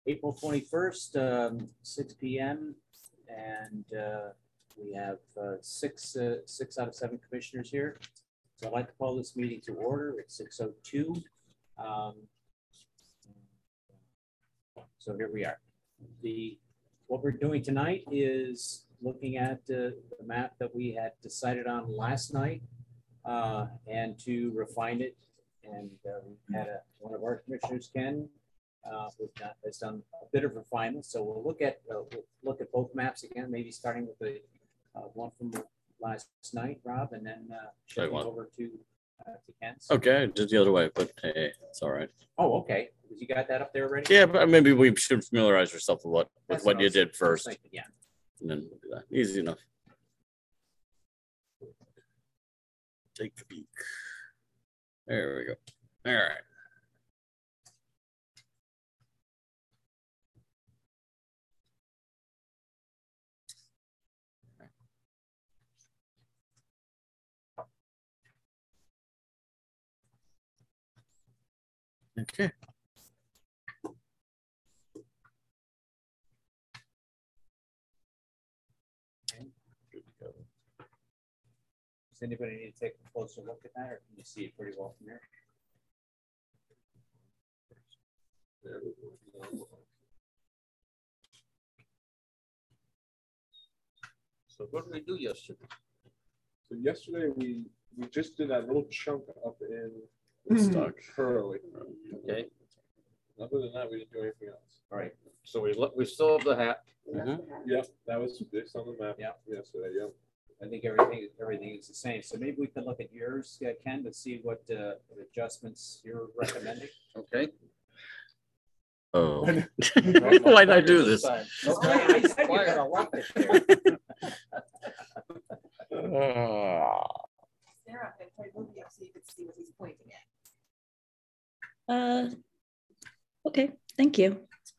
April 21st, 6 p.m. And we have six out of 7 commissioners here. So I'd like to call this meeting to order. It's 6:02. So here we are. What we're doing tonight is looking at the map that we had decided on last night and to refine it. And we had one of our commissioners, Ken, has done a bit of refinement. So we'll look at both maps again, maybe starting with the one from last night, Rob, and then shifting over to Ken. Okay, just the other way, but hey, it's all right. Oh, okay. You got that up there already? Yeah, but maybe we should familiarize ourselves with what you did first. Yeah. And then we'll do that. Easy enough. Take a peek. There we go. All right. Okay. Does anybody need to take a closer look at that, or can you see it pretty well from here? So what did we do yesterday? So yesterday we just did that little chunk up in Stock. Curly. Okay. Other than that, we didn't do anything else. All right. So we still have the hat. Yep, that was based on the map. Yeah. Yesterday. Yep. I think everything is the same. So maybe we can look at yours, Ken, to see what adjustments you're recommending. Okay. Oh, why did I do this? I said you gotta lock it there. Sarah, I tried moving up so you could see what he's pointing at. Okay, thank you.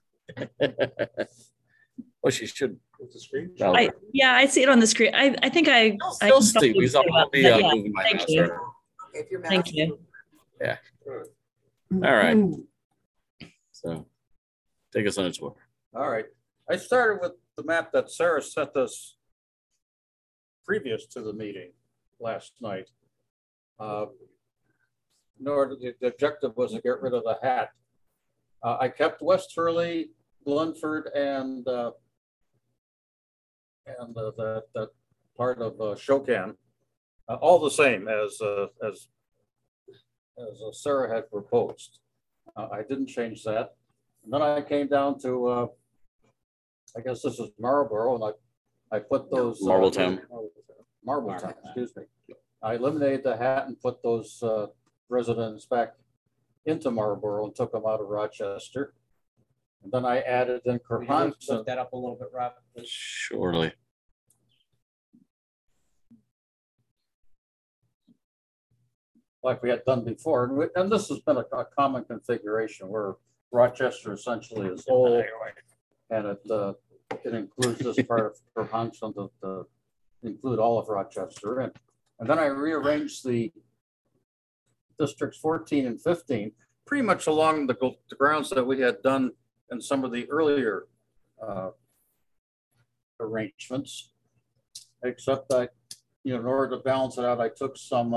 Well, she should. What's the screen? Yeah, I see it on the screen. I think I Still see because I'll be yeah, moving my thank mouse you. around. If your Thank you. Yeah. All right. So take us on a tour. All right. I started with the map that Sarah sent us previous to the meeting last night. The objective was to get rid of the hat. I kept West Hurley, Glenford, and that part of Shokan, all the same as Sarah had proposed. I didn't change that. And then I came down to, I guess this is Marlboro, and I put those Marbletown. Marbletown, excuse me. I eliminated the hat and put those residents back into Marlboro and took them out of Rochester. And then I added in Kerhonkson. Lift that up a little bit, Rob. Surely. Like we had done before. And this has been a common configuration where Rochester essentially is whole, and it includes this part of Kerhonkson to include all of Rochester. And then I rearranged the districts 14 and 15 pretty much along the grounds that we had done in some of the earlier arrangements, except that, in order to balance it out, I took some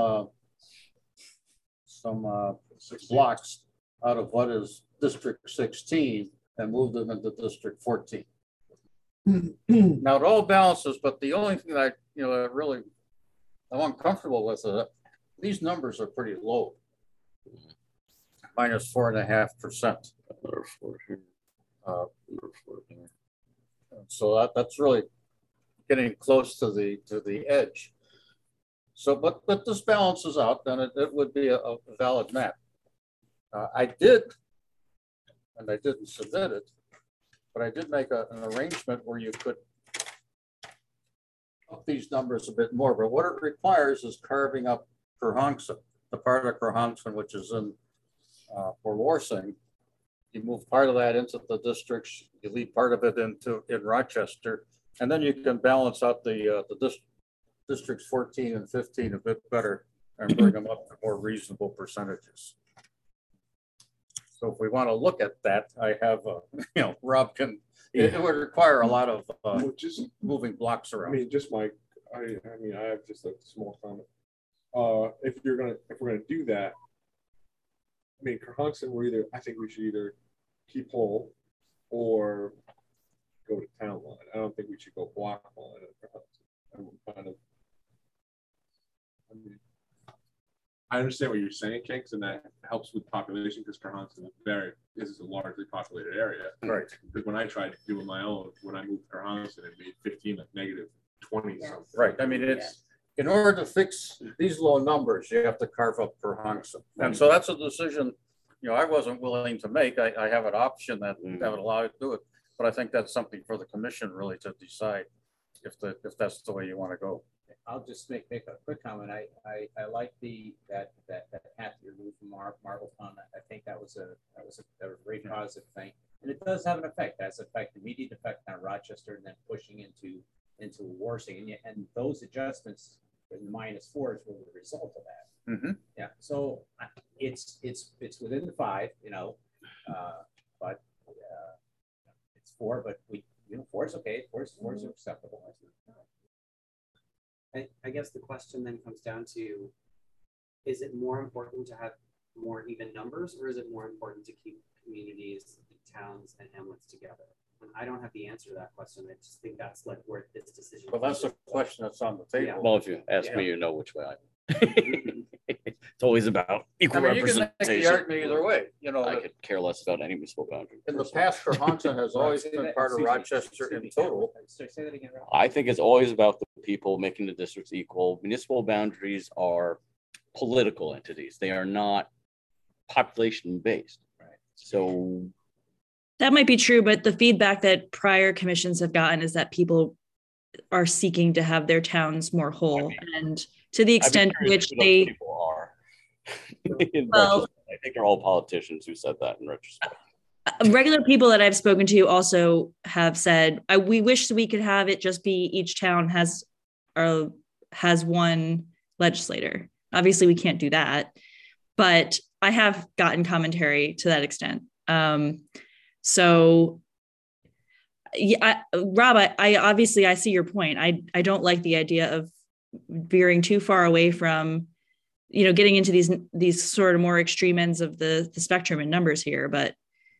blocks out of what is District 16 and moved them into District 14. Now it all balances, but the only thing that I'm uncomfortable with is that these numbers are pretty low, minus 4.5%. So that's really getting close to the edge. So, but this balances out, then it would be a valid map. I did, and I didn't submit it, but I did make an arrangement where you could up these numbers a bit more. But what it requires is carving up Kerhonkson, the part of Kerhonkson which is in for Warsing. You move part of that into the districts, you leave part of it in Rochester, and then you can balance out the districts 14 and 15 a bit better and bring them up to more reasonable percentages. So if we want to look at that, I have, Rob can, it would require a lot of Well, just, moving blocks I around. mean, just my, I mean, I have just a small comment. If we're gonna do that, I mean, Cohasset, I think we should either keep whole or go to town line. I don't think we should go block line at Cohasset. I'm kind of, I mean, I understand what you're saying, Kinks, and that helps with population because Cohasset is a largely populated area. Right. Because when I tried doing my own, when I moved to Cohasset, it made 15 like negative 20 something. Right, I mean, it's, in order to fix these low numbers, you have to carve up Cohasset. And so that's a decision, I wasn't willing to make. I have an option that would allow you to do it. But I think that's something for the commission really to decide if that's the way you want to go. I'll just make a quick comment. I like that hat you removed from Marble Pond. I think that was a very positive thing, and it does have an effect. It has immediate effect on Rochester, and then pushing into Warsing, and those adjustments in -4s were the result of that. Mm-hmm. Yeah, so it's within the 5, but it's 4. But 4 is okay. 4 is acceptable. I guess the question then comes down to, is it more important to have more even numbers, or is it more important to keep communities, towns, and hamlets together? And I don't have the answer to that question. I just think that's like where this decision. Well, that's the question that's on the table. Well, if you ask me, you know which way it's always about equal I mean, you can make the representation. argument either way, I could care less about any municipal boundary. In the past, Cohasset has always been part of Rochester in total. Say that again, Rob. I think it's always about the people making the districts equal. Municipal boundaries are political entities. They are not population based. Right. So That might be true, but the feedback that prior commissions have gotten is that people are seeking to have their towns more whole. And to the extent to which they people are. Well, I think they're all politicians who said that in retrospect. regular people that I've spoken to also have said, we wish that we could have it just be each town has one legislator. Obviously, we can't do that, but I have gotten commentary to that extent. So, yeah, Rob, I obviously I see your point. I don't like the idea of veering too far away from, getting into these sort of more extreme ends of the spectrum in numbers here, but.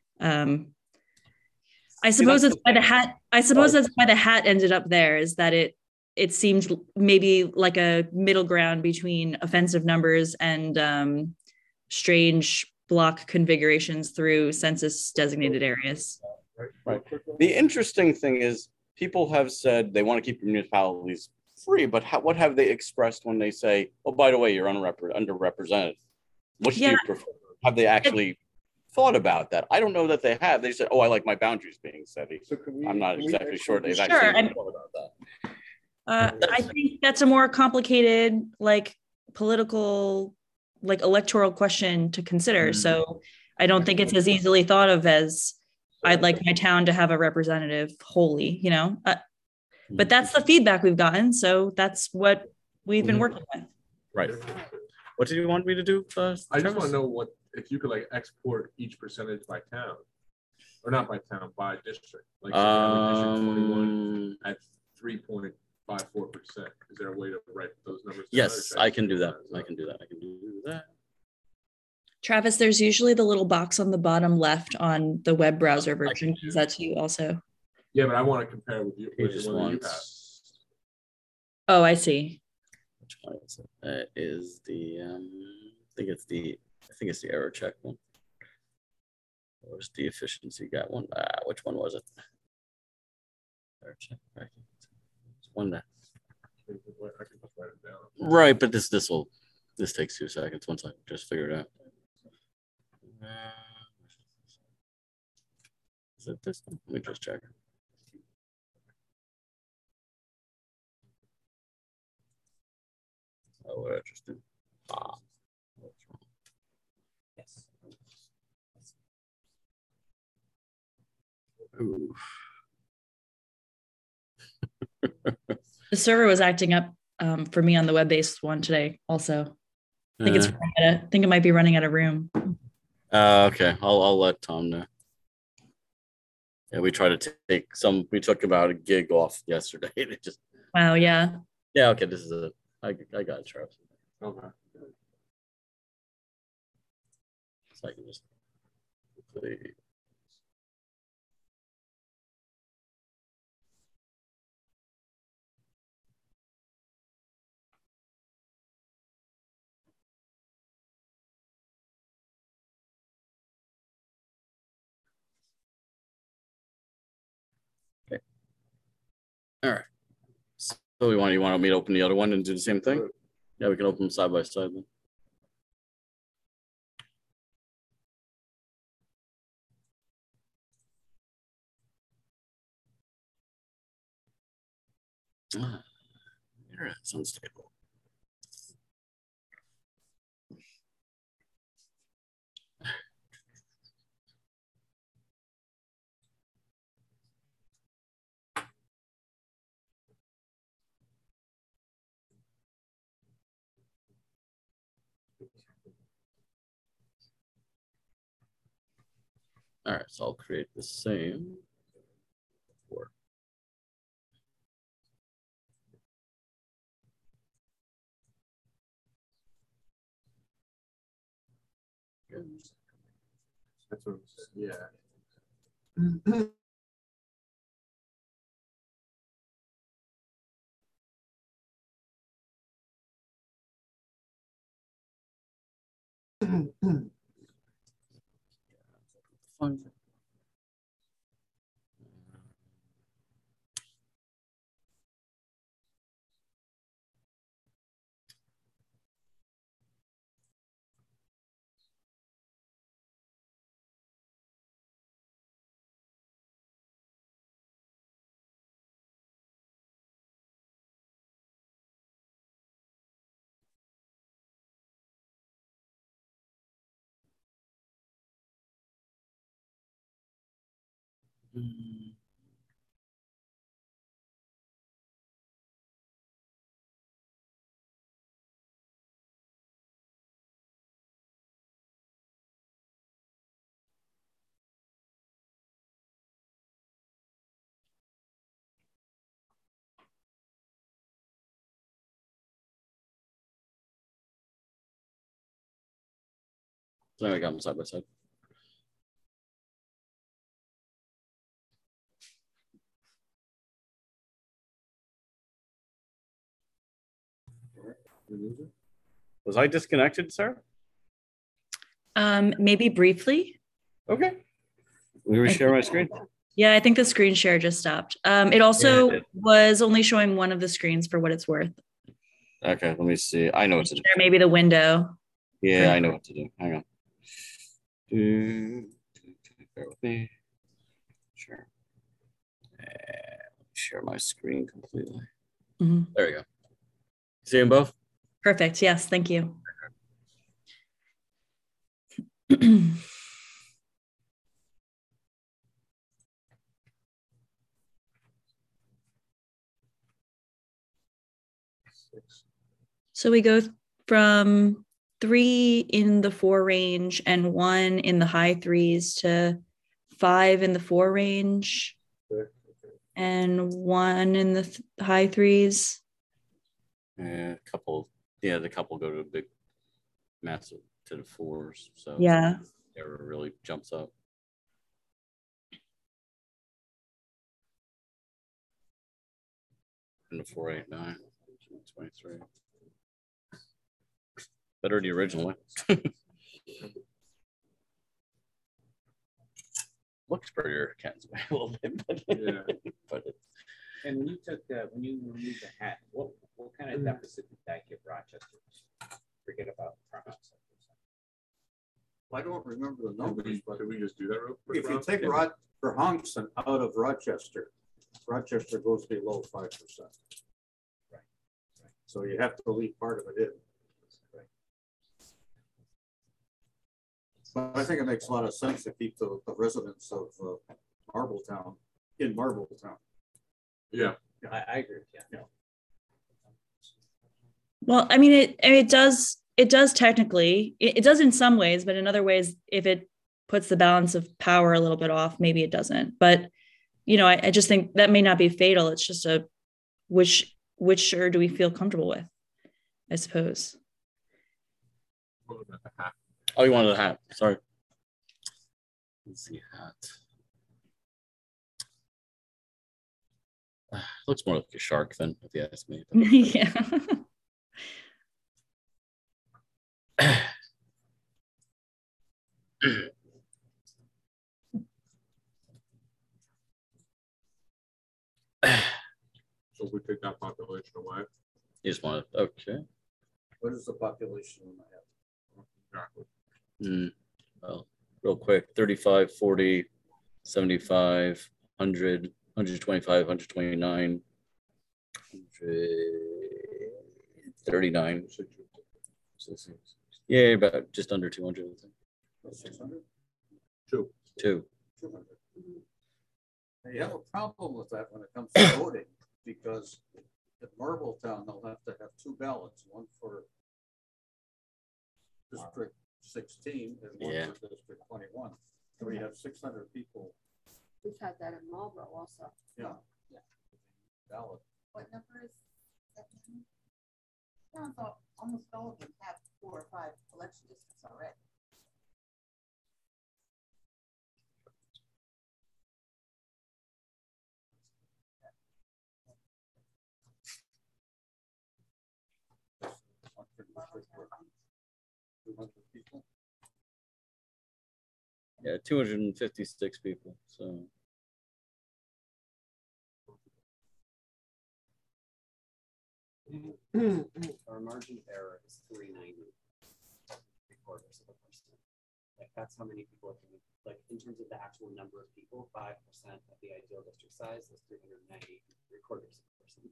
I suppose that's why the hat. I suppose that's why the hat ended up there. Is that it seemed maybe like a middle ground between offensive numbers and strange block configurations through census designated areas. Right. The interesting thing is people have said they want to keep municipalities free, but what have they expressed when they say, "Oh, by the way, you're underrepresented"? Which do you prefer? Have they actually thought about that? I don't know that they have. They said, "Oh, I like my boundaries being set." So I'm not exactly sure they've Sure, actually thought about that. I think that's a more complicated, political, electoral question to consider. So I don't think it's as easily thought of as I'd like my town to have a representative wholly, but that's the feedback we've gotten. So that's what we've been working with. Right. What did you want me to do? I just want to know if you could export each percentage by town, or not by town, by district. Like District 21 at 3.54%. Is there a way to write those numbers down? Yes, I can do that. I can do that. Travis, there's usually the little box on the bottom left on the web browser version. Is that to you also? Yeah, but I want to compare with you. He just one that you wants. Oh, I see. Which one is it? That is the. I think it's the error check one. Or was the efficiency got one? Which one was it? Error check. Right. It's one that. I can just write it down. Right, but this takes 2 seconds once I just figure it out. Is it this one? Let me just check. Oh, what interesting. What's wrong? Yes. Ooh. The server was acting up for me on the web-based one today also. I think I think it might be running out of room. Okay, I'll let Tom know. Yeah, we tried to take some. We took about a gig off yesterday. It just. Wow, yeah. Yeah. Okay. This is it. I got it, Charles. Okay. So I can just. Quickly. Okay. All right. So you want me to open the other one and do the same thing? Yeah, we can open them side by side then. Internet is unstable. All right, so I'll create the same. That's what, yeah. Fun. So now we got them side by side. Was I disconnected, sir? Maybe briefly. Okay. Let me share my screen. Yeah, I think the screen share just stopped. It also Yeah, it did. was only showing one of the screens for what it's worth. Okay, let me see. I know what to do. Or maybe the window. Yeah, I know what to do. Hang on. Bear with me. Sure. Share my screen completely. Mhm. There we go. See them both? Perfect. Yes, thank you. So we go from 3 in the 4 range and 1 in the high 3s to 5 in the 4 range and 1 in the high 3s. Yeah, a couple. Yeah, the couple go to a big, massive to the 4s. So Yeah. it really jumps up. And the 489, 23. Better the original. Looks prettier, Ken's way a little bit, but, Yeah. but it's, And when you took when you removed the hat, what kind of deficit did that give Rochester? Forget about Carhouse. I don't remember the numbers, but Could we just do that real quick? if you Rob? take Verhunsen out of Rochester, Rochester goes below 5%. Right. So you have to leave part of it in. But I think it makes a lot of sense to keep the residents of Marbletown in Marbletown. Yeah. I agree. Yeah. Well, I mean, it does it does technically, it does in some ways, but in other ways, if it puts the balance of power a little bit off, maybe it doesn't. But, I just think that may not be fatal. It's just which shirt do we feel comfortable with, I suppose. Oh, you wanted a hat. Sorry. Let's see, hat. Looks more like a shark than, if you ask me. Yeah. So we take that population away. You just want to, okay. What is the population in that? Exactly. Well, real quick, 35, 40, 75, 100, 125, 129, 139. Yeah, about just under 200, I think. 600? Two. 200. You have a problem with that when it comes to voting, because at Marbletown, they'll have to have two ballots, one for District 16 and one for District 21. So we have 600 people. We've had that in Marlboro also. Yeah. Ballot. What number is that? Towns almost all of them have 4 or 5 election districts already. People. Yeah, 256 people. So Our margin of error is 390 3/4 of a percent. Like that's how many people can, like in terms of the actual number of people, 5% of the ideal district size is 390 3/4 of a percent.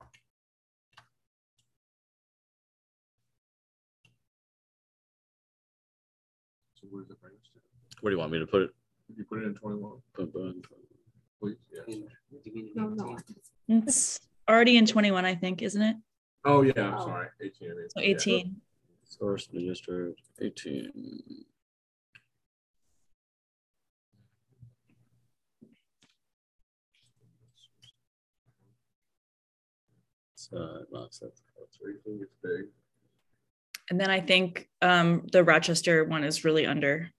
So where does it bring us to? where do you want me to put it? If you put it in 21, please. Yes. Do you mean No, no. It's already in 21, I think, isn't it? Oh yeah, I'm sorry. 18. I mean. So 18. Source the district 18. So knocks that. So 18 gets big. And then I think the Rochester one is really under.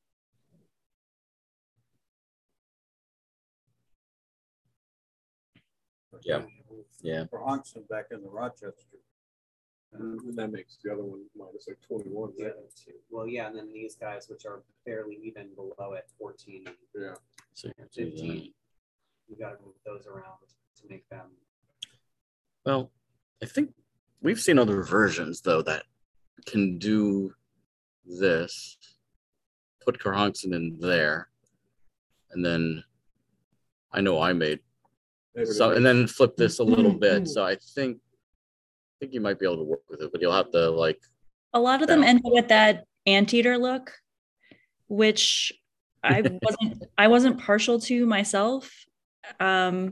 Yeah. Yeah. For Honkston back in the Rochester. And that makes the other one minus like 21. The Right? other two. Well, yeah, and then these guys, which are fairly even below at 14 and Yeah. So 15, you got to move those around to make them. well, I think we've seen other versions though that can do this. Put Carhonkson in there, and then I know I made so, and then flip this a little bit. So I think you might be able to work with it, but you'll have to like. A lot of them end up with that anteater look, which I wasn't partial to myself. I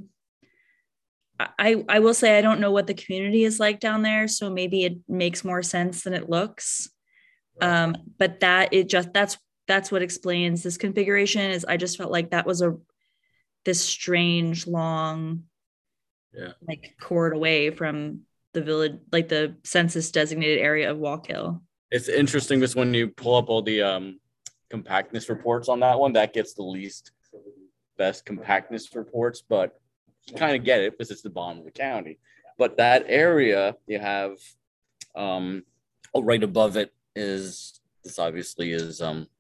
will say I don't know what the community is like down there, so maybe it makes more sense than it looks. But that's what explains this configuration. Is I just felt like that was this strange long, like chord away from the village, like the census designated area of Walk-Hill. It's interesting because when you pull up all the compactness reports on that one, that gets the least best compactness reports, but you kind of get it because it's the bottom of the county. But that area you have right above it is this obviously is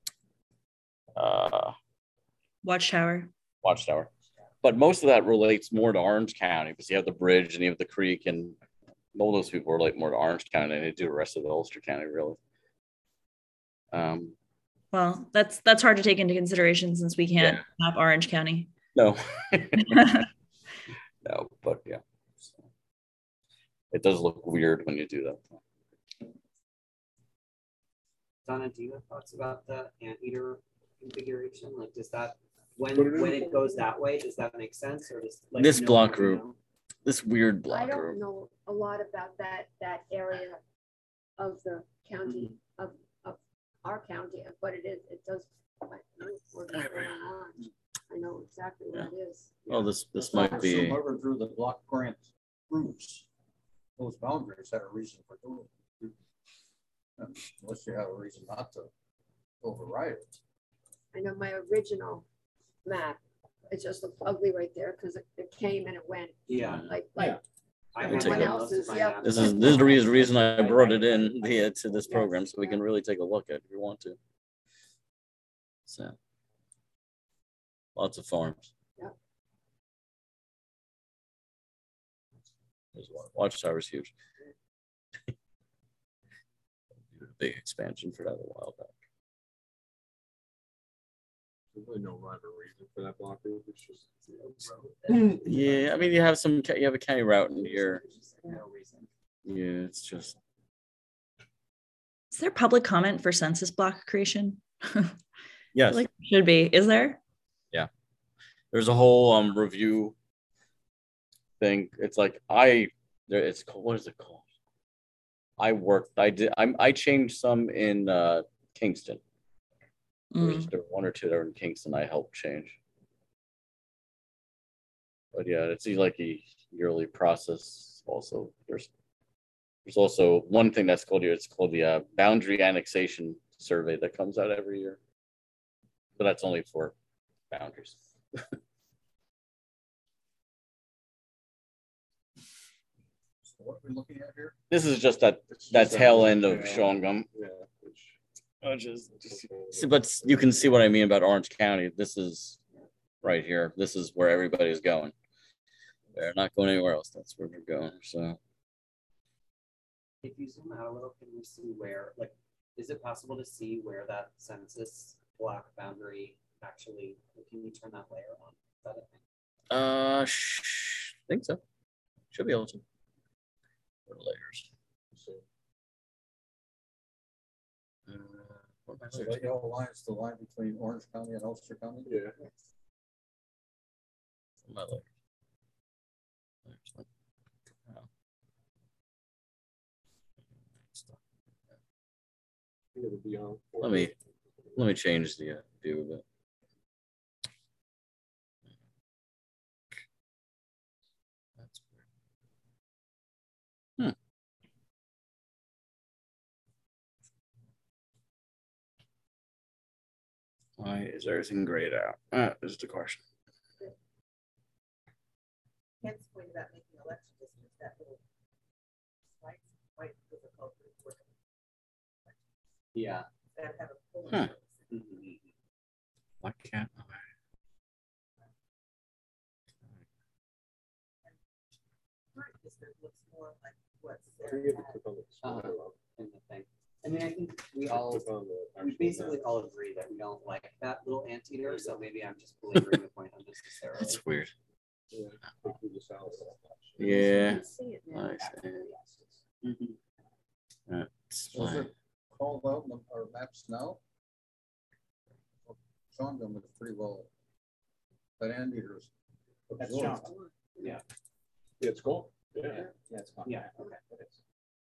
Watchtower. But most of that relates more to Orange County because you have the bridge and you have the creek, and all those people relate more to Orange County than they do the rest of the Ulster County, really. Well, that's hard to take into consideration since we can't map Orange County. No. No, but yeah. So, it does look weird when you do that. Donna, do you have thoughts about the anteater configuration? Like, does that when it goes that way, does that make sense, or does like this block group, this weird block I don't know a lot about that area of the county of our county, but it does. I know exactly what it is. Oh, this So might be. whoever drew the block grant rules, those boundaries had a reason for doing it. Unless you have a reason not to override it. I know my original map, it just looked ugly right there because it came and it went. Yeah. Like Yeah. I everyone have else's, most of my yeah. maps. This is the reason I brought it in here to this program, so we can really take a look at it if we want to. So, lots of farms. Yeah. There's one. Watchtower's huge. Big expansion for that a while back. There's really no rhyme or reason for that block route. It's just Yeah, I mean you have a county route in here. No reason. Yeah, it's just Is there public comment for census block creation? yes. Like should be. Is there? There's a whole review thing. It's like it's called, what is it called? I changed some in Kingston. Mm. There were one or two that were in Kingston I helped change. But yeah, it's like a yearly process. Also, there's also one thing that's called here. It's called the boundary annexation survey that comes out every year. But that's only for boundaries. So what are we looking at here? This is just that tail end of Shawangum. yeah. But you can see what I mean about Orange County. This is right here. This is where everybody's going. They're not going anywhere else. That's where they're going. So If you zoom out a little, can we see where, like, is it possible to see where that census block boundary actually, can you turn that layer on? Is that a thing? think so. Should be able to. What layers? What am I So layers? that yellow line is the line between Orange County and Ulster County? Yeah. What am I layers? Layers, what? Oh. It'll be on. Let me change the view of it. That's weird. Why is everything grayed out? Is the question. Ken's point about making election districts that little slight, quite difficult to report. Yeah. That have a full. Huh. Why can't I? Current district looks more like what's I there. think you have to click on the small In the thing. I mean, I think we click on the we actual basically map. all agree that we don't like that little anteater, so maybe I'm just belaboring the point unnecessarily. That's weird. Yeah, click through the cells. Yeah. You can see it now. I see. Mhm. That's So is fine. it called out in our maps now? Shawangum is pretty well, but anteaters. That's absorbed. Shawangum. Yeah, it's cool. Yeah. Yeah, it's fine. Yeah. Okay. It is.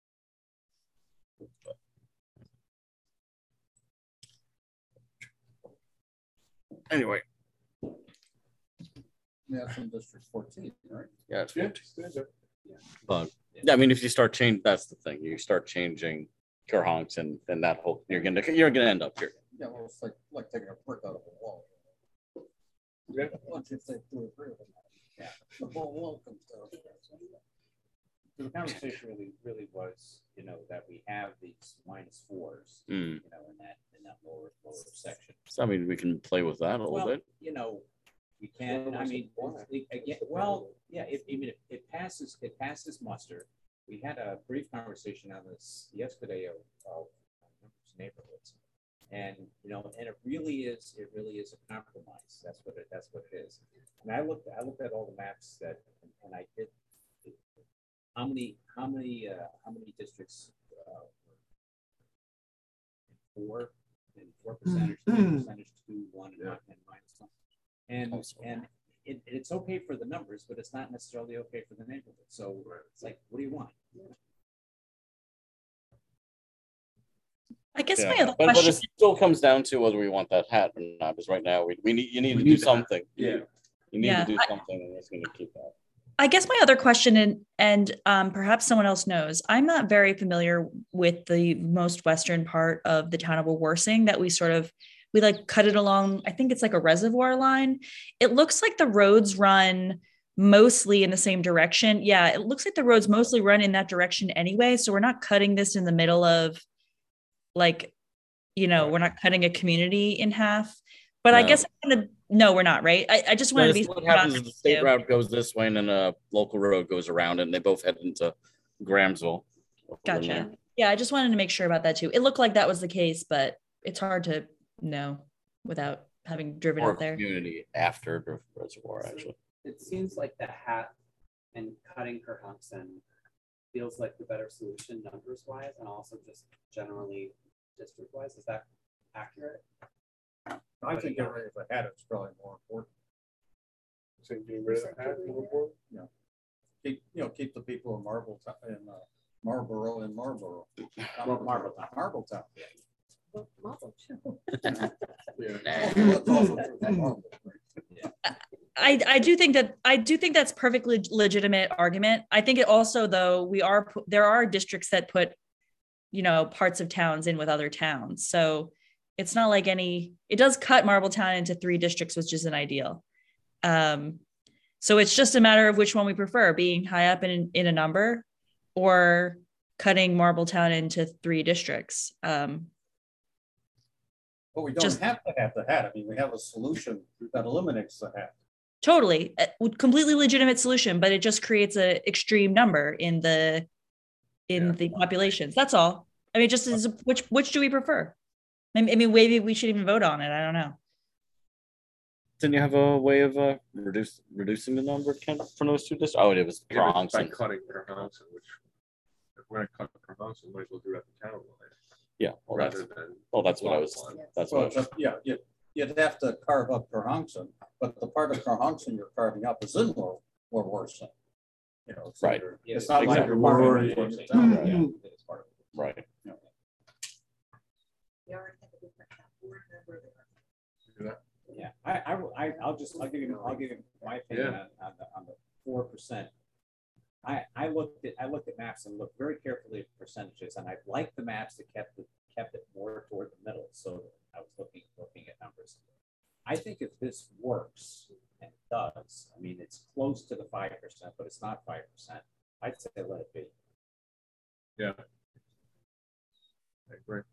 Anyway, Yeah, from District 14, right? yeah, it's Yeah. 14. But yeah, I mean, if you start changing, that's the thing. You start changing Kerhonks, and then that whole you're gonna end up here. Yeah, well, it's like taking a brick out of a wall. Yeah. Once you take 2 or 3 of them. Yeah. The whole wall comes down. The conversation really was, that we have these -4s, Mm. in that lower section. So I mean, we can play with that a little Well, bit. You can, I mean, again, well, yeah, it passes muster. We had a brief conversation on this yesterday of neighborhoods. And, and it really is a compromise. That's what it is. And I looked at all the maps and I did, how many districts, 4 percentage, 2, 1, and -1. And it's okay for the numbers, but it's not necessarily okay for the neighborhood. So it's like, what do you want? I guess Yeah. my other But question, it still comes down to whether we want that hat or not, because right now you need to do something. Yeah. You need Yeah. to do something, and it's going to keep that. I guess my other question, and perhaps someone else knows, I'm not very familiar with the most western part of the town of Warsing that we like cut it along. I think it's like a reservoir line. It looks like the roads run mostly in the same direction. Yeah, it looks like the roads mostly run in that direction anyway. So we're not cutting this in the middle of like, we're not cutting a community in half. But I No. guess no, we're not, right? I just wanted to be. What happens is the state too. route goes this way, and then a local road goes around, and they both head into Grahamsville. Gotcha. Yeah, I just wanted to make sure about that too. It looked like that was the case, but it's hard to know without having driven Or up there. community after the reservoir, actually. It seems like the hat and cutting Kerhonkson feels like the better solution numbers wise, and also just generally district wise. Is that accurate? I think getting rid of the hat is probably more important. So getting rid of the hat more important? Keep the people in Marlborough in Marlborough. Marbletown. I do think that's perfectly legitimate argument. I think it also, though, there are districts that put, parts of towns in with other towns. So it's not like it does cut Marbletown into 3 districts, which isn't ideal. So it's just a matter of which one we prefer, being high up in a number or cutting Marbletown into 3 districts. But we don't have to have the hat. I mean, we have a solution that eliminates the hat. Totally, completely legitimate solution, but it just creates an extreme number in the populations. That's all. I mean, just as which do we prefer? I mean, maybe we should even vote on it. I don't know. Didn't you have a way of reducing the number, Ken, from those 2 districts? Oh, it was By Kerhonkson. cutting Kerhonkson, which if we're going to cut Kerhonkson, might as well do it at the town line. Yeah. Well, that's what I was. That's Well, what. you'd have to carve up Kerhonkson, but the part of Kerhonkson you're carving up is in more worse. Right. It's not like Exactly. you're marking it towards the town. Yeah. It's part of it. Right. Yeah, I'll give you my opinion on the 4%. I looked at maps and looked very carefully at percentages, and I liked the maps that kept it more toward the middle. So I was looking at numbers. I think if this works, and it does, I mean, it's close to the 5%, but it's not 5%. I'd say let it be. Yeah. I agree.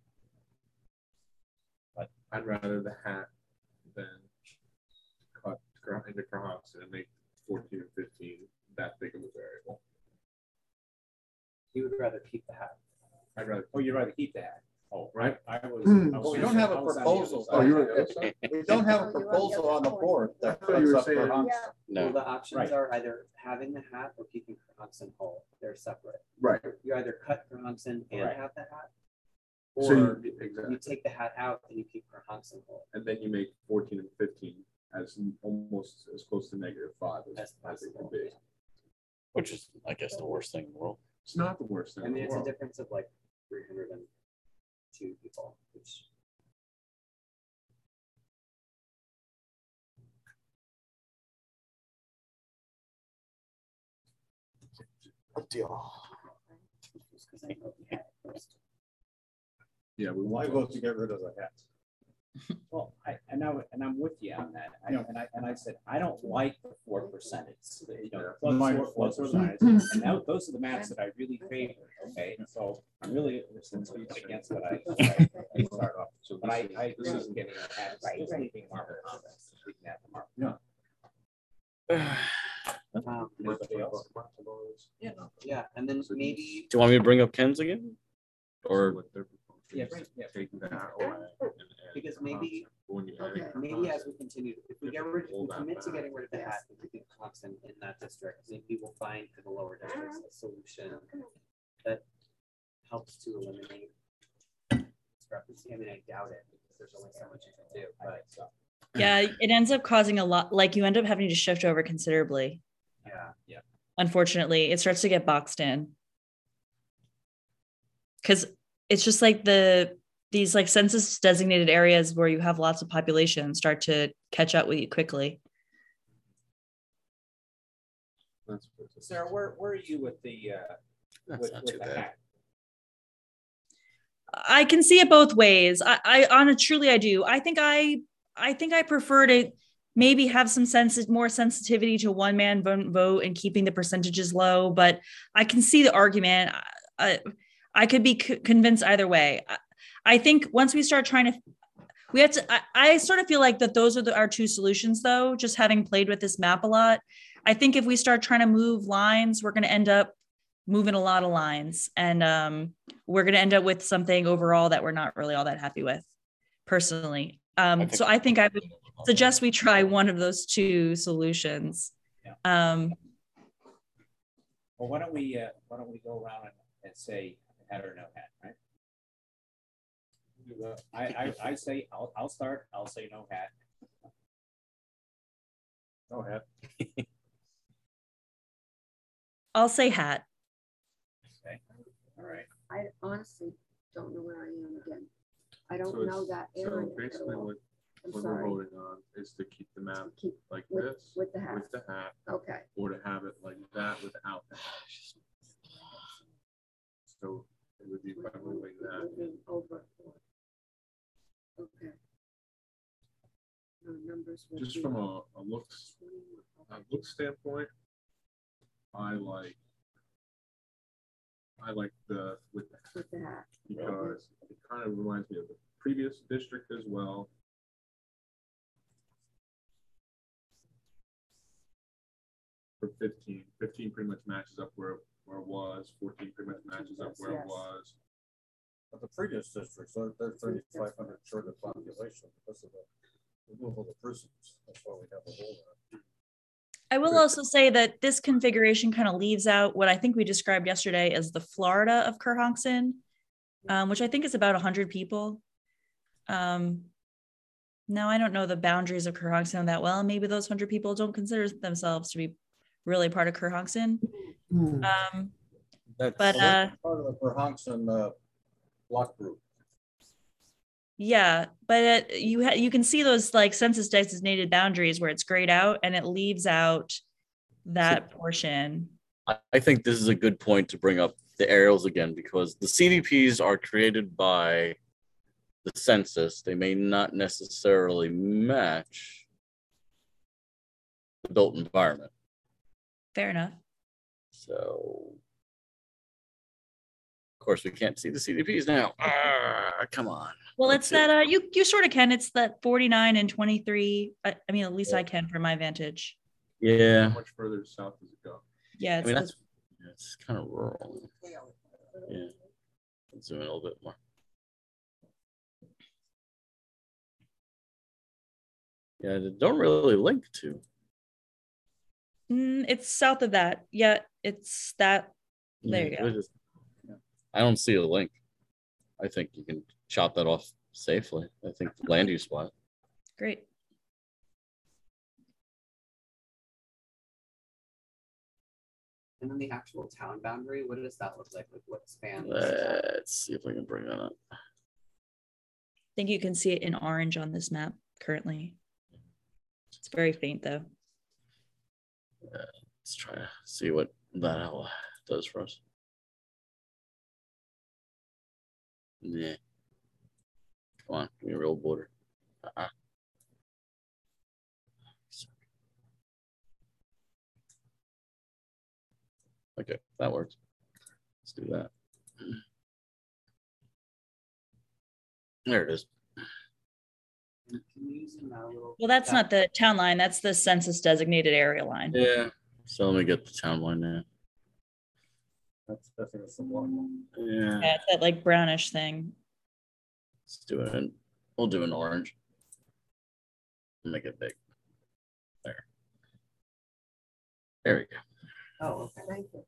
But I'd rather the hat than cut into Kerhonkson and make 14 and 15 that big of a variable. You would rather keep the hat. I'd rather. Oh, you'd rather keep that? Oh, Right. Well, we don't have a proposal. Oh, you're on the other side? We don't have a proposal on the board that I thought you were cuts up saying- Kerhonkson. Well, No. the options Right. are either having the hat or keeping Kerhonkson whole. They're separate. Right. You either cut Kerhonkson and Right. have the hat, So or you, exactly. you take the hat out and you keep Kerhonkson whole. And then you make 14 and 15 as almost as close to -5 as it can be. Which is, I guess, the worst thing in the world. It's not the worst thing I in mean, the it's a world. difference of like 302 people, which Yeah, we Why want vote to get rid of the hat? Well, I'm with you on that. I said I don't like the 4%. It's plus Minus 4%. And now those are the maps that I really favor. Okay, so I'm really against what I start off. So But I this agree is with getting a hat, just leaving marble comments, leaving that to marble. Anybody else? yeah, and then So maybe Do you want me to bring up Ken's again? Or what they're proposing Yeah, is bring- yeah. taking the hat away and adding because Kerhonkson. maybe But when you add Okay. maybe as we continue, if we Hold that commit to back. getting rid of the hat and keeping Kerhonkson in that district, maybe we'll find for the lower districts a solution that helps to eliminate discrepancy. I mean, I doubt it because there's only so much you can do, I but think so. Yeah, it ends up causing a lot. Like you end up having to shift over considerably. yeah. Unfortunately, it starts to get boxed in because it's just like the these like census designated areas where you have lots of population start to catch up with you quickly. That's Sarah, where are you with the That's not too bad. hat? I can see it both ways. Truly I do. I think I prefer to maybe have some more sensitivity to one man vote and keeping the percentages low, but I can see the argument. I could be convinced either way. I think once we start trying to, we have to, I sort of feel like that those are our two solutions though, just having played with this map a lot. I think if we start trying to move lines, we're going to end up moving a lot of lines, and we're going to end up with something overall that we're not really all that happy with personally. So I think I would suggest we try one of those two solutions. Yeah. Well, why don't we go around and say hat or no hat, right? I say I'll start. I'll say no hat. No hat. I'll say hat. Okay. All right. I honestly don't know where I am again. I don't So know that area. So basically, at all. what I'm we're sorry. voting on is to keep the map Keep like with- this with the hat. with the hat, Okay, or to have it like that without the hat. So it would be by moving that. moving over. Okay. No, numbers would Just be- from a look standpoint, I like the with the hat With the hat. because it kind of reminds me of the previous district as well. For 15 pretty much matches up where it was. 14 pretty much matches up where it Yes. was. But the previous districts, they're 3,500 short of population because of the removal of the prisons. That's why we have a hole there. I will also say that this configuration kind of leaves out what I think we described yesterday as the Florida of Kerhonkson, which I think is about 100 people. Now, I don't know the boundaries of Kerhonkson that well. Maybe those 100 people don't consider themselves to be really part of Kerhonkson. That's But, part of the Kerhonkson block group. Yeah, but you can see those like census designated boundaries where it's grayed out and it leaves out that portion. I think this is a good point to bring up the aerials again, because the CDPs are created by the census. They may not necessarily match the built environment. Fair enough. So, of course, we can't see the CDPs now. Come on. Well, Let's it's see. that you sort of can. It's that 49 and 23. I mean, at least I can from my vantage. Yeah. How much further south does it go? Yeah, I it's mean, it's kind of rural. Yeah. Let's zoom in a little bit more. Yeah, they don't really link to. it's south of that. Yeah, it's that. There you go. I don't see a link. I think you can chop that off safely. I think the land use spot. Great. And then the actual town boundary, what does that look like? Like what span? Let's see if I can bring that up. I think you can see it in orange on this map currently. It's very faint though. Let's try to see what that does for us. Yeah. Come on, give me a real border. Okay, that works. Let's do that. There it is. Can you zoom out a little? Well, that's not the town line. That's the census designated area line. Yeah. So let me get the town line now. That's definitely the one. Yeah. Yeah, it's that like brownish thing. Let's do it. We'll do an orange. Make it big. There. There we go. Oh, okay. Thank you.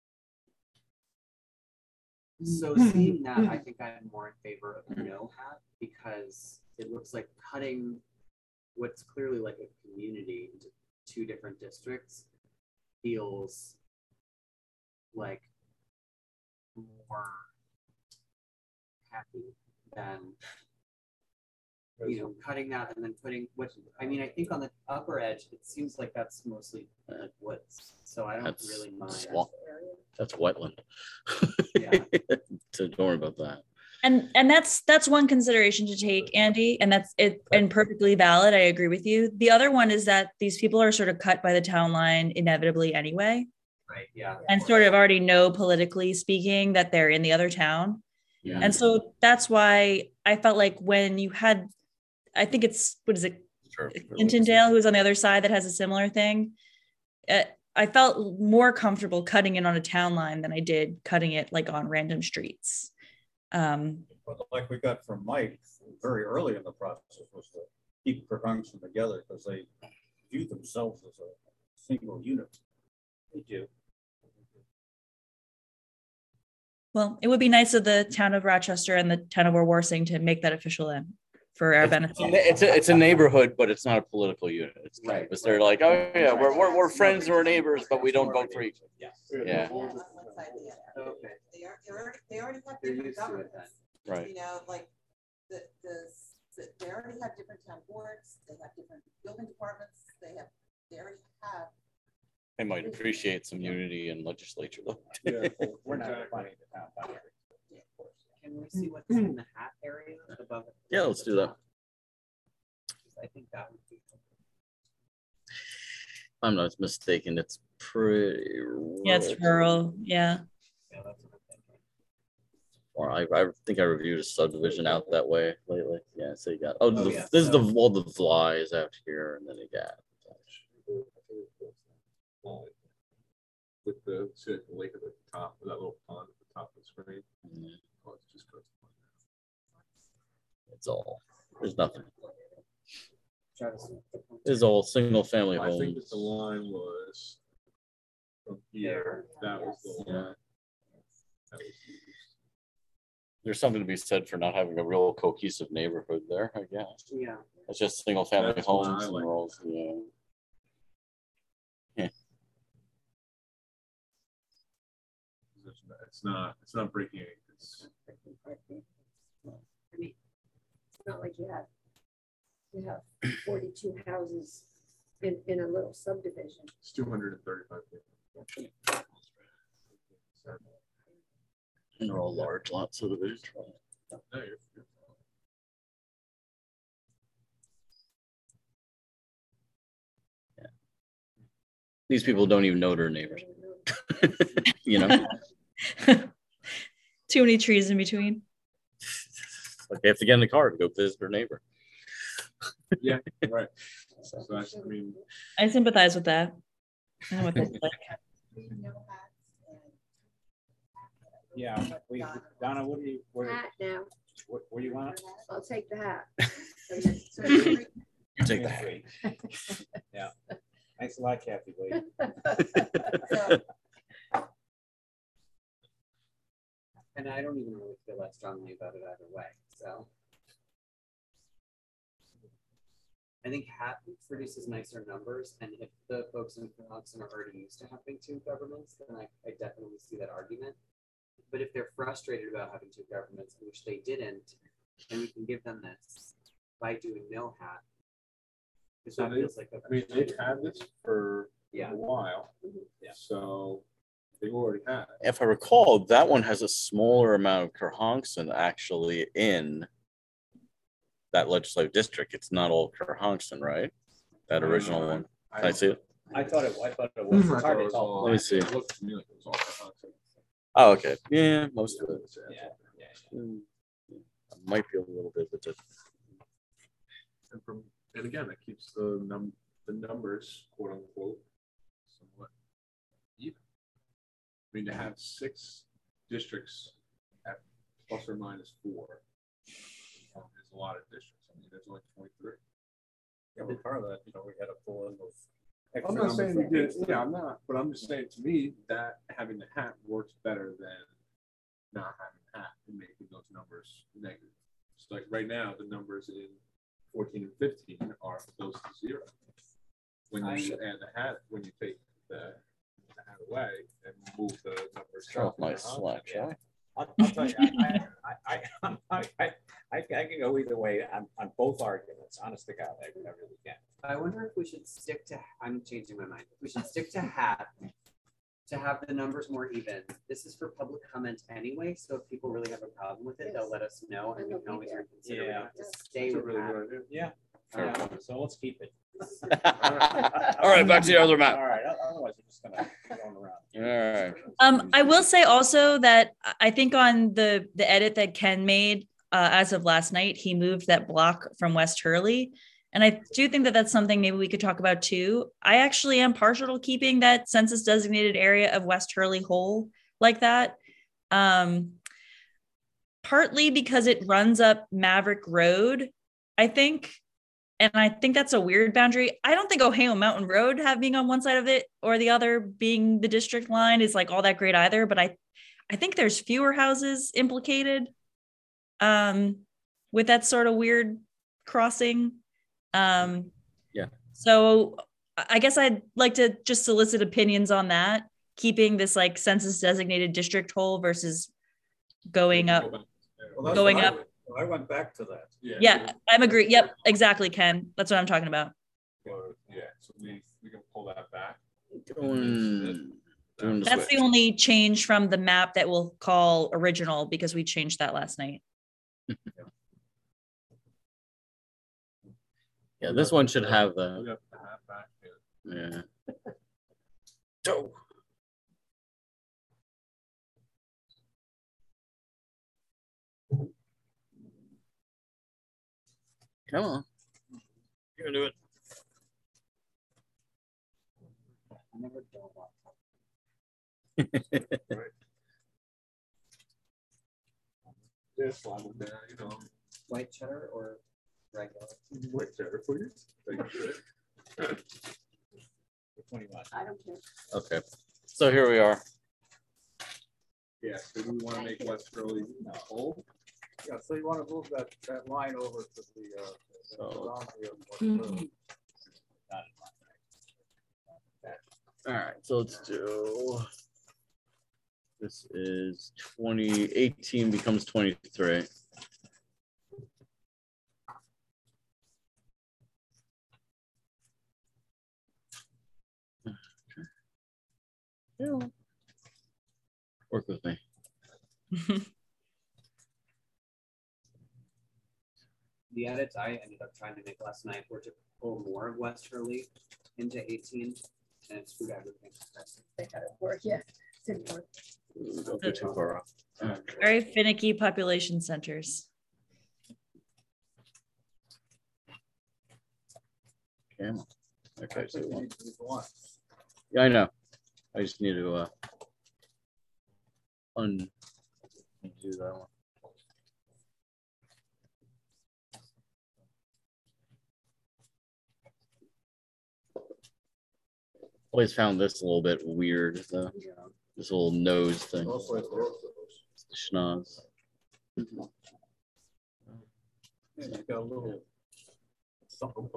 So seeing that, I think I'm more in favor of no hat because it looks like cutting what's clearly like a community into two different districts feels like more happy than, you know, cutting that and then putting what, I mean, I think on the upper edge, it seems like that's mostly like woods. So I don't That's really mind. swamp. That's wetland. Yeah. So don't worry about that. And that's one consideration to take, Andy, and that's it, and perfectly valid. I agree with you. The other one is that these people are sort of cut by the town line inevitably anyway, Right, yeah. and sort of already know, politically speaking, that they're in the other town. Yeah. And so that's why I felt like when you had, I think it's, what is it, Sure. Clintondale, who's on the other side that has a similar thing. I felt more comfortable cutting it on a town line than I did cutting it like on random streets. But like we got from Mike very early in the process was to keep Croconkson together because they view themselves as a single unit. They do. Well, it would be nice of the town of Rochester and the town of Warsing to make that official then for our benefit. It's a neighborhood, but it's not a political unit. It's kind of, they're like, oh yeah, we're friends and we're neighbors, but we don't vote for each other. Yeah. Okay. They already have They're different used to it governments. then. Right. You know, like they already have different town boards, they have different building departments, they already have. They might appreciate some unity in legislature though. Yeah, We're not exactly. fighting the town boundary. Can we see what's in the hat area above it? Yeah, let's do that. I think that would be. If I'm not mistaken, it's pretty rural. Yeah, it's rural. Yeah. Yeah, that's what I'm thinking. Or I think I reviewed a subdivision out that way lately. Yeah, so you got yeah, this is so- all the flies out here, and then you got With the, see like the lake at the top, that little pond at the top of the screen. Oh, it's just goes. it's all there's nothing. Travis, It's all single family I think that homes. the line was from here, that was the line. Yeah. That was There's something to be said for not having a real cohesive neighborhood there, I guess. Yeah. It's just single family That's what homes I and like. rolls, yeah. It's not breaking any. It's, I mean, it's not like you have 42 houses in a little subdivision. it's 235 people. And they're all large lots of divisions. No, you're- These people don't even know their neighbors. You know, Too many trees in between. like they have to get in the car to go visit their neighbor. Yeah, right. So that's, I mean, I sympathize with that. I know what that's like. Yeah, Donna, what do you, Hat now. what do you want? I'll take the hat. You take that. Yeah. Thanks a lot, Kathy. Wade. And I don't even really feel that strongly about it either way. So I think hat produces nicer numbers, and if the folks in Knoxon are already used to having two governments, then I definitely see that argument. But if they're frustrated about having two governments, which they didn't, then we can give them this by doing no hat. Because So that they- feels like I mean, they've had this for Yeah. a while. Yeah. So they've already had it. If I recall, that one has a smaller amount of Kerhonkson actually in that legislative district. It's not all Kerhonkson, right? That original one. Can I see it? I thought it was. I It's thought hard it to was tell. all- Let me see. It looked to me like it was all Wisconsin. Oh, okay. Yeah, most of it. Yeah, yeah. Mm, might be a little bit, but just And again, it keeps the numbers, quote unquote, somewhat even. I mean, to have 6 districts at plus or minus 4 is a lot of districts. I mean, there's only 23. Yeah, but part of that, we had to pull in those. I'm extra not numbers saying from we did, Kingston. yeah, I'm not, but I'm just saying to me that having the hat works better than not having the hat and making those numbers negative. It's like right now, the numbers in 14 and 15 are close to 0. When you add the hat, when you take the hat away and move the numbers. turn off up my and down, Slack, shall I? I'll tell you, I can go either way on both arguments. Honest to God, I really can. I wonder if we should stick to, I'm changing my mind. We should stick to hat to have the numbers more even. This is for public comment anyway, so if people really have a problem with it, they'll let us know and we can always reconsider. We don't have to stay with that. Yeah. So let's keep it. All right, back to the other map. All right, otherwise we're just gonna go around. All right. I will say also that I think on the edit that Ken made as of last night, he moved that block from West Hurley. And I do think that that's something maybe we could talk about too. I actually am partial to keeping that census designated area of West Hurley whole like that. Partly because it runs up Maverick Road, I think. And I think that's a weird boundary. I don't think Ohio Mountain Road being on one side of it or the other being the district line is like all that great either. But I think there's fewer houses implicated with that sort of weird crossing. So I guess I'd like to just solicit opinions on that, keeping this like census designated district whole versus going up. I went back to that. Yeah, I'm agree. Yep, exactly, Ken. That's what I'm talking about. Yeah, so we can pull that back. That's the only change from the map that we'll call original because we changed that last night. Yeah, this one should have We the. got the hat back here. Yeah. So. Come on. You're gonna do it. Yeah, slide them down, you know. White cheddar or regular? White cheddar, please. Thank you. I don't care. Okay. So here we are. Yeah, so do we want to make West Hurley whole? Yeah, so you want to move that line over to the boundary of All right, so let's do. This is 2018 becomes 23. Yeah. Work with me. The edits I ended up trying to make last night were to pull more of West Hurley into 18 and it screwed everything. They had it work, yeah. Didn't work. Don't go too far off. Very finicky population centers. Okay. Okay. So yeah, I know. I just need to undo that one. Always found this a little bit weird, this little nose thing. Schnoz. Yeah, you got a little something.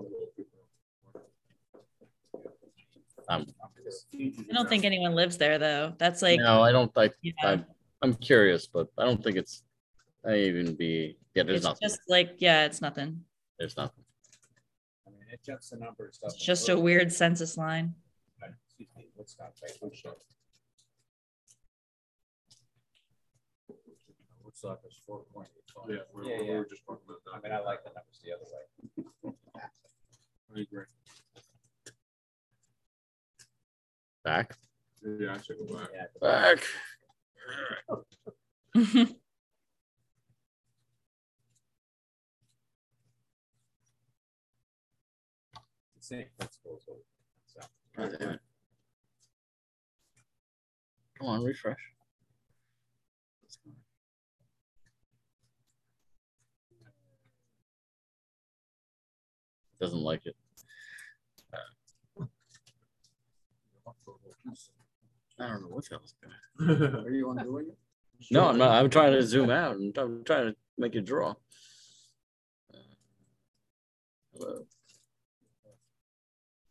I don't think anyone lives there though. That's like no, I don't think. Yeah. I'm curious, but I don't think it's. There's it's nothing. just like it's nothing. There's nothing. I mean, it jumps the numbers stuff. It's just a weird census line. Excuse me, let's not say which show. Woodstock is 4.85. Yeah, we were just talking about I that. mean, I like the numbers the other way. I agree. Back. Yeah, I should go back. Yeah, Back. same principles. So. God damn it. Come on, refresh. Doesn't like it. I don't know what the hell's going on. Are you undoing it? No, I'm not. I'm trying to zoom out and I'm trying to make it draw. Hello.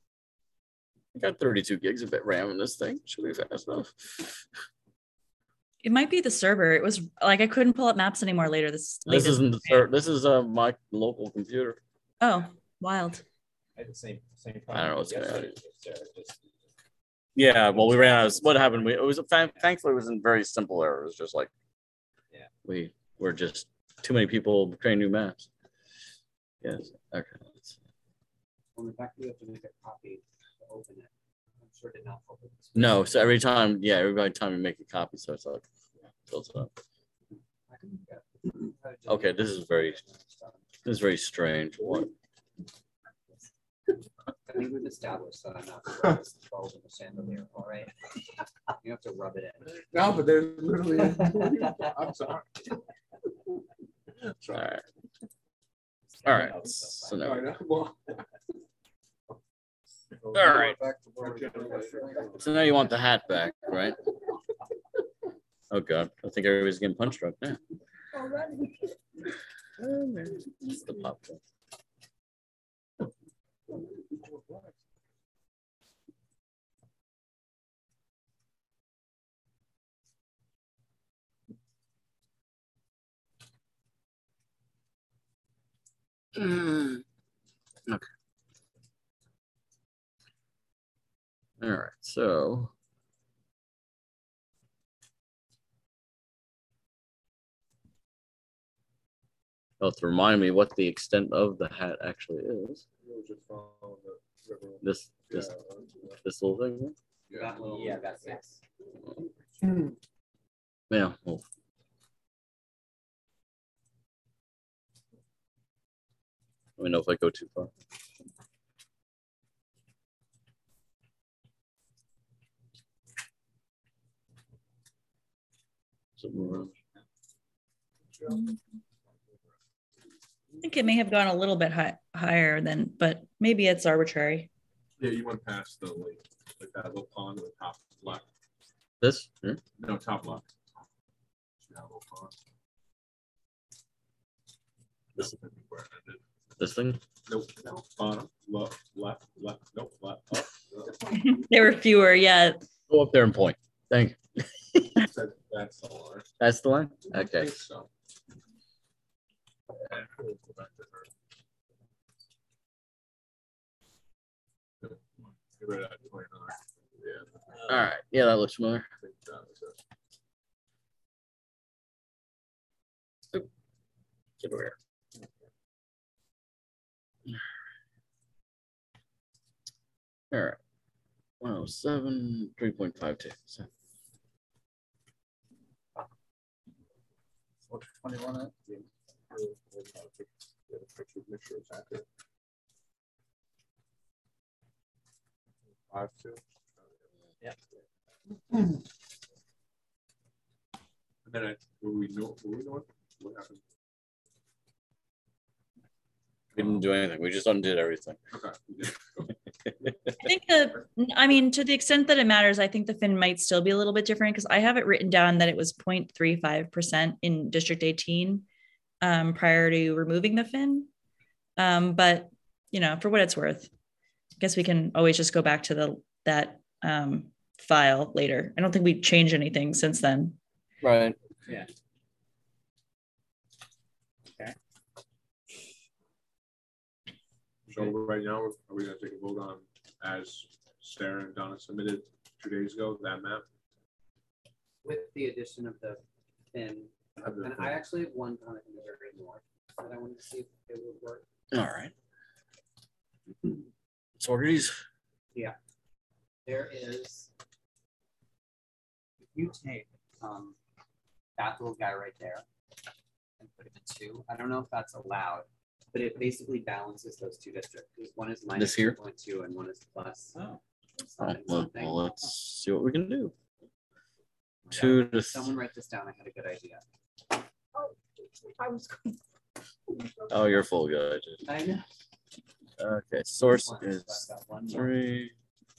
I got 32 gigs of RAM in this thing. Should be fast enough. It might be the server. It was like I couldn't pull up maps anymore later this. This later isn't this the this is my local computer. Oh, wild. I had the same I problem. don't know what's going on. yesterday with Sarah, just- Yeah, well, we ran out of what happened. It was thankfully it was a very simple error. It was just like, Yeah. we were just too many people creating new maps. Yes. Okay. Well, in fact, we have to make a copy to open it. I'm sure it did not open this. No, so every time you make a copy, so it's like fills it up. I can look at it. Okay, this is very strange. What? I think we've established that I'm not the brightest bulb in the chandelier, all right? You have to rub it in. No, but there's literally. I'm sorry. All right. All right. So now, I know. Well, all right. Back to where we were. So now you want the hat back, right? Oh God, I think everybody's getting punch drunk now. It's the popcorn. Okay. All right, so well, to remind me what the extent of the hat actually is. This little thing. That little, Yeah, that's it. Yeah. Well, let me know if I go too far. Somewhere around. I think it may have gone a little bit higher than, but maybe it's arbitrary. yeah, you went past the like that little pond with top left. This? Here? No, top left. That little pond. This- That's where it ended. This thing? Nope, no, bottom, left, nope, left, up. There were fewer, yeah. Go up there and point. Thank you. That's the line. That's the line? I Okay. think so. Yeah, we'll go back to her. Yep, get rid of that 29. Yeah. All right. Yeah, that looks familiar. I think that was it. Get over here. All right. 107, 3.52. So What's 21 at? Get a picture, make sure it's accurate. 5.2. Yep. And then were we doing? What happened? we didn't do anything. We just undid everything. Okay. I think to the extent that it matters, I think the fin might still be a little bit different because I have it written down that it was 0.35% in District 18 prior to removing the fin. But for what it's worth, I guess we can always just go back to that file later. I don't think we changed anything since then. Right. Yeah. Okay. So right now, are we gonna take a vote on, as Sarah and Donna submitted 2 days ago, that map? with the addition of the fin. Of the And thing? I actually have one comment in the very north that I wanted to see if it would work. All right. Sorties. There is, if you take that little guy right there and put it in 2, I don't know if that's allowed, but it basically balances those 2 districts. One is minus This here? 2.2 and one is plus. Oh, something, Well, something. let's see what we can do. Yeah, 2 to Someone write this down. I had a good idea. I was going. Oh, you're full, good. I know. Okay, source One, is so I've got one more. 3.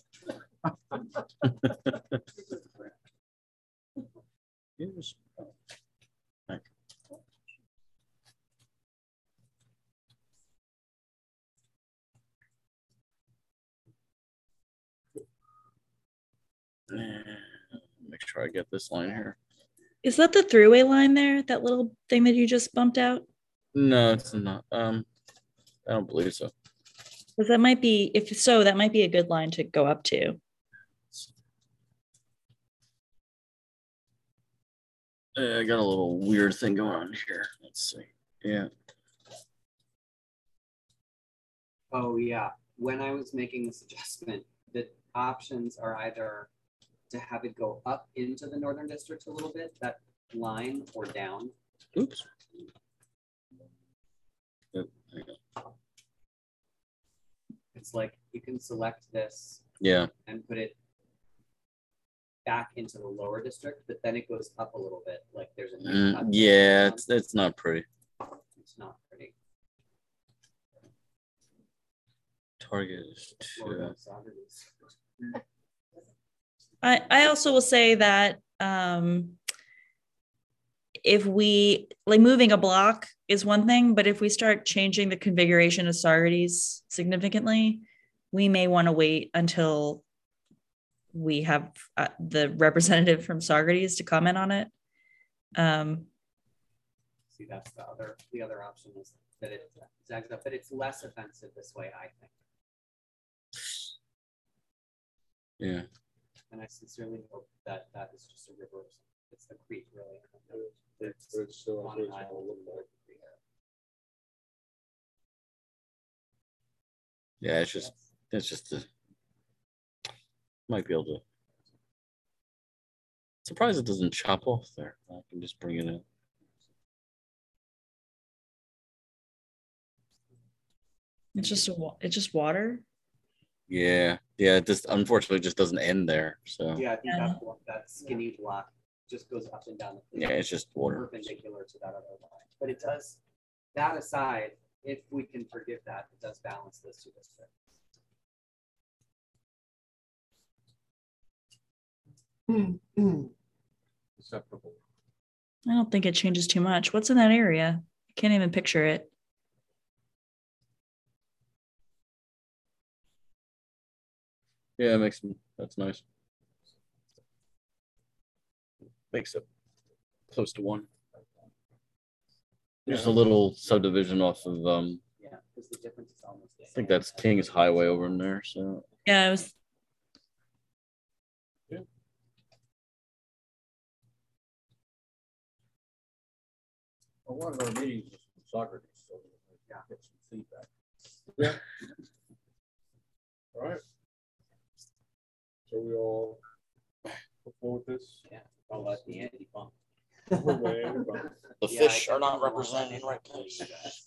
Here's- thank you. And make sure I get this line here. Is that the throughway line there? That little thing that you just bumped out? No, it's not. I don't believe so. Because that might be, if so, that might be a good line to go up to. I got a little weird thing going on here. Let's see. Yeah. Oh, yeah. When I was making this adjustment, the options are either to have it go up into the Northern District a little bit, that line, or down. Oops. Yep, there you go. It's like you can select this Yeah. and put it back into the lower district, but then it goes up a little bit. Like there's a new cut Yeah, down. it's not pretty. It's not pretty. Target is Lord two. knows Saturdays. I also will say that if we like moving a block is one thing, but if we start changing the configuration of Saugerties significantly, we may want to wait until we have the representative from Saugerties to comment on it. See, that's the other option is that it zags up, but it's less offensive this way, I think. Yeah. And I sincerely hope that that is just a reverse. It's the creek, really. It's still on it's an gonna island. look like. Yeah, it's just the might be able to. Surprised it doesn't chop off there. I can just bring it in. It's just water. Yeah, it just unfortunately just doesn't end there. So Yeah, I think that skinny block just goes up and down the creek. yeah, it's just water. Perpendicular to that other line. But it does, that aside, if we can forgive that, it does balance those two districts. Acceptable. I don't think it changes too much. What's in that area? I can't even picture it. Yeah, that's nice. Makes it close to one. There's a little subdivision off of Yeah, because the difference is almost the I think same. that's King's Highway over in there. So Yeah, it was. Well, one of our meetings is from Socrates, so we can get some feedback. Yeah. All right. So we all go with this. Yeah, I'll let the Andy bump. the Yeah, fish I are not definitely want represented in that. right place.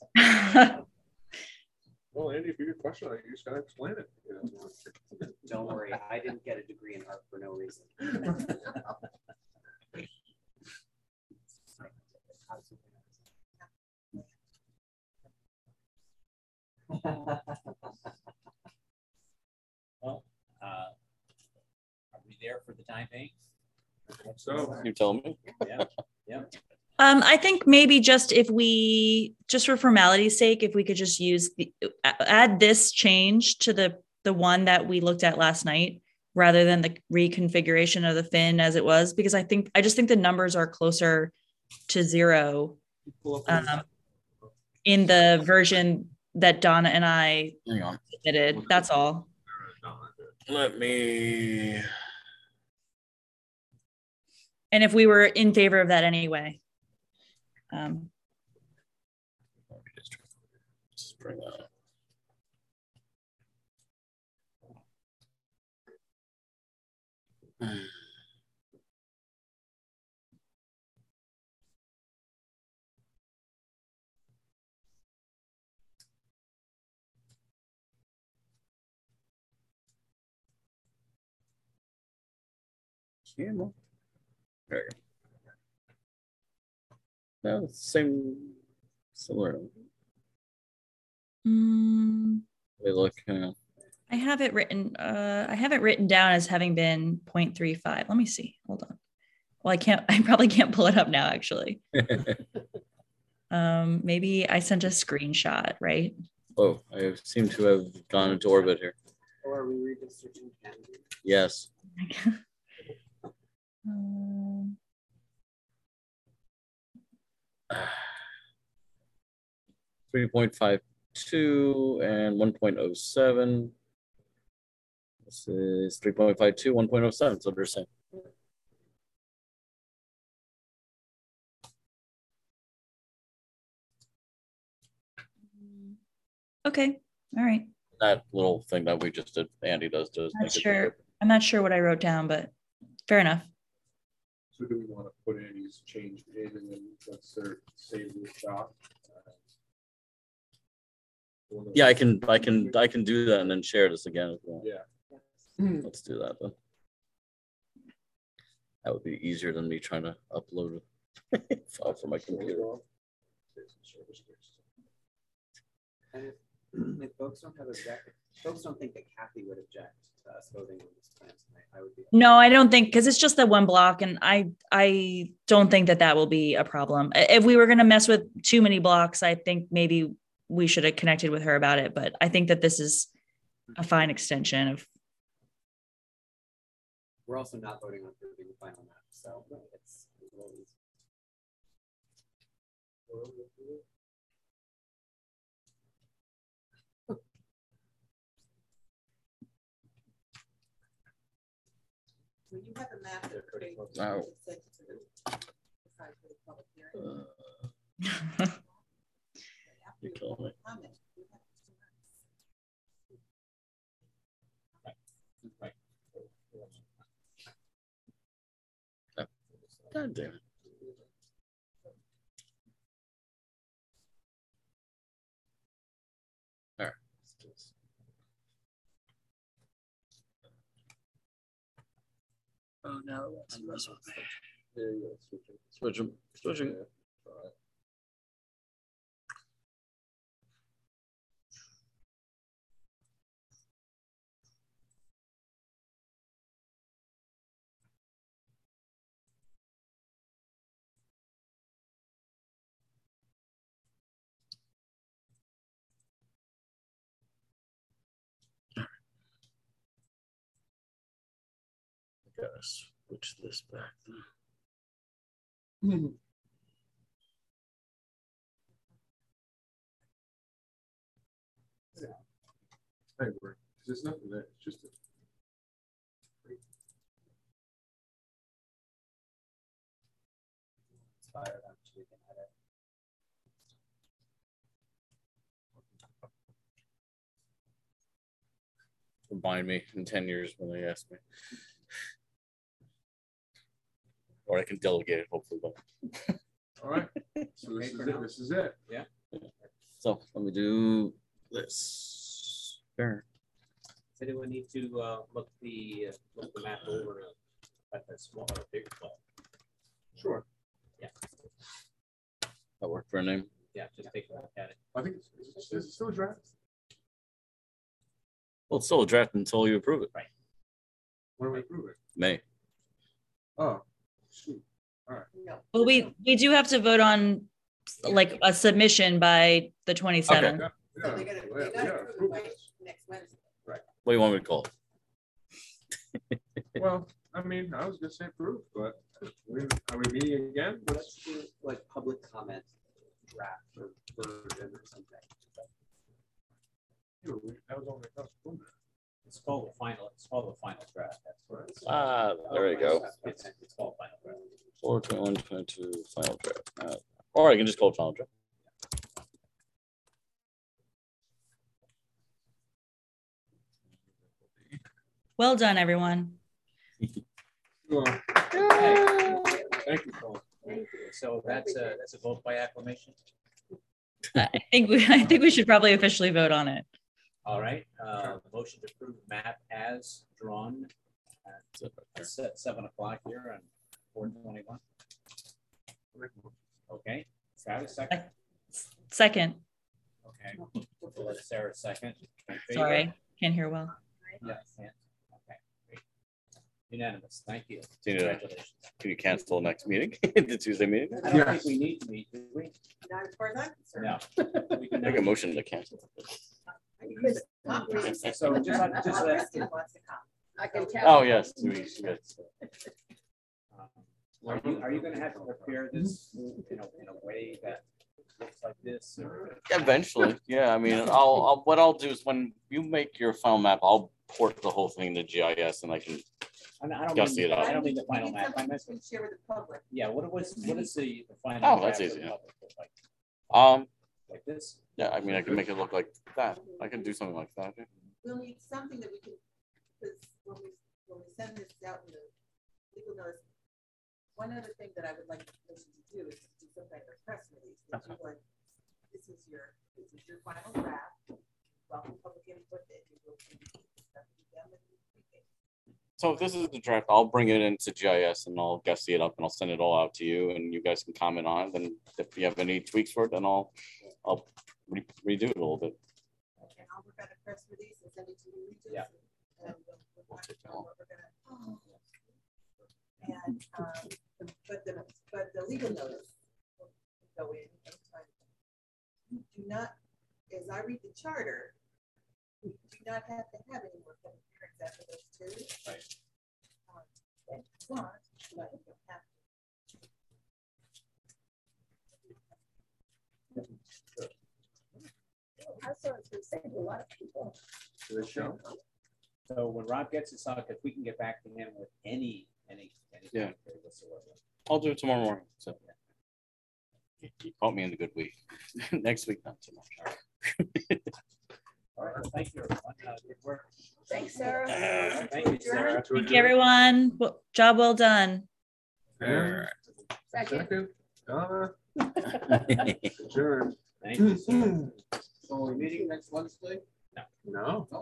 Well, Andy, if you get a question on it, you just gotta explain it. You know? Don't worry, I didn't get a degree in art for no reason. Well, are we there for the time being? So You tell me. Yeah. I think maybe just if we, just for formality's sake, if we could just use add this change to the one that we looked at last night, rather than the reconfiguration of the fin as it was, because I just think the numbers are closer to zero in the version that Donna and I Hang on. submitted. That's all. Let me. And if we were in favor of that anyway. Just bring that up. Camera. There you go. No, same, similar. They look. I have it written. I have it written down as having been 0.35. Let me see. Hold on. Well, I probably can't pull it up now, actually. Maybe I sent a screenshot, right? Oh, I seem to have gone into orbit here. Or are we redistricting Kennedy? Yes. 3.52 and 1.07. This is 3.52, 1.07. So they're saying. Okay, all right. That little thing that we just did, Andy does. I'm not sure what I wrote down, but fair enough. So do we want to put Andy's change in and then let's save the shop? Yeah, I can do that and then share this again as well. Yeah. Let's do that then. That would be easier than me trying to upload a file from my computer. And if folks don't think that Kathy would object to us voting on this plan tonight, I would be. No, I don't think, because it's just that one block, and I don't think that will be a problem. If we were going to mess with too many blocks, I think maybe we should have connected with her about it. But I think that this is a fine extension of. We're also not voting on approving the final map, so it's a little easy. When you have a map that pretty close. Oh. You're killing me. God damn it. All right. Oh no, that's mess with me. There you go. Switching. Gotta switch this back then. Hey, there's nothing there. It's just Remind me in 10 years when they ask me. Or I can delegate it, hopefully. But. all right. So this is it. This is it. Yeah. So let me do this. Sure. Does anyone need to look the map over at the small or big plot? Sure. Yeah. That work for a name? Yeah, just take a look at it. I think it's still a draft. Well, it's still a draft until you approve it. Right. When do we approve it? May. Oh, shoot. All right. No. Well, we do have to vote on like a submission by the 27th. Yeah, So they gotta we gotta approve it by next Wednesday. Right. What do you want me to call it? Well, I mean, I was gonna say approve, but are we meeting again? Let's do like public comment draft or version or something. That was only It's called the final. It's called the final draft. That's where it's. There you go. It's called final draft. 4/21/22 final draft. Or I can just call it final draft. Well done, everyone. Thank you, Paul. So that's a vote by acclamation. I think we should probably officially vote on it. All right. Motion to approve map as drawn at 7 o'clock here on 4/21. Okay. Travis, second. Second. Okay. We'll let Sarah second. In favor? Sorry, can't hear well. Yeah, can't. Okay. Great. Unanimous. Thank you. Tina, Congratulations. can you cancel the next meeting? The Tuesday meeting? I don't think we need to meet, do we? Not as far as I'm concerned. No. We can Make a motion to cancel. So just Kristen wants to come. I can tell. Oh, yes. Yes. Are you gonna have to prepare this, in a way that looks like this, or? Eventually, yeah. I mean, what I'll do is when you make your final map, I'll port the whole thing to GIS, and I can. I Just see it out. don't mean the final We need map. I something meant, we can share with the public. yeah, what is the final? Oh, map that's for easy, the yeah. public look like? Like this? Yeah, I mean, I can make it look like that. I can do something like that. Yeah. We'll need something that we can, because when we send this out in the legal notice, one other thing that I would like the commission to do is to do some kind of press release. That you like, this is your final draft. Welcome public input. That you will be stuff to them and So if this is the draft, I'll bring it into GIS and I'll guessy it up and I'll send it all out to you and you guys can comment on it. And if you have any tweaks for it, then I'll redo it a little bit. and I'll work on a press release and send it to you. Regis, Yeah. And we'll talk about what we're gonna. And but the legal notice will go in. Sometime. You do not, as I read the charter, we do not have to have any more public hearings after those two. Right. And but you don't have I was gonna say to a lot of people. So when Rob gets this out, if we can get back to him with any Yeah. whatsoever. I'll do it tomorrow morning. So you caught me in a good week. Next week, not too much. All right, well, thank you, everyone. Good work. Thanks, Sarah. Thank you, Sarah. Thank you, everyone. Job well done. Second. Adjourn. Thank you, sir. So we're meeting next Wednesday? No.